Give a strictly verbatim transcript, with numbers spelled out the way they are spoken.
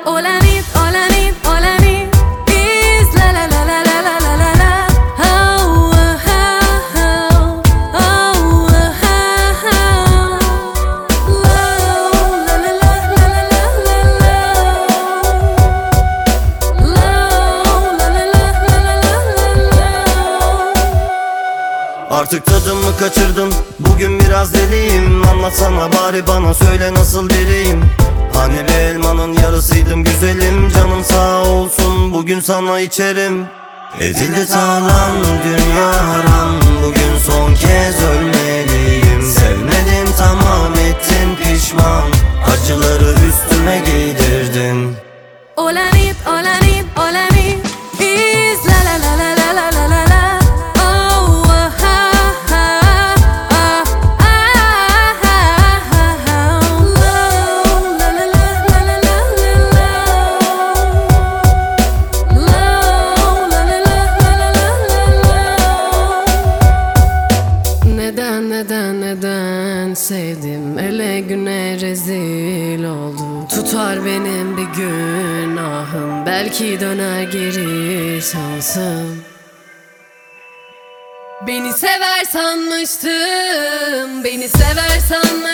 All I need, all I need, all I need is la la la la la la la la la. Oh, oh, oh, oh, oh, oh. Low, la la la la la la la la. Low, la la la la la la la. Artık tadımı kaçırdım, bugün biraz deliyim. Anlatsana bari bana, söyle nasıl biriyim. Hani bir elmanın yarısıydım güzelim. Canım sağ olsun, bugün sana içerim. Edildi talan, dünya haram. Bugün son kez ölmeliyim. Sevmedin tamam, ettin pişman. Acıları üstüme giydirdin. All I need, all I need, all I need is la la la la la la la la la. Oh, oh, oh, oh, oh, oh. Low, la la la la la la la la. Low, la la la la la la la. Neden, neden, neden sevdim, ele güne rezil oldu. Tutar benim bir günahım, belki döner geri şansım. Beni sever sanmıştım, beni sever sanmıştım.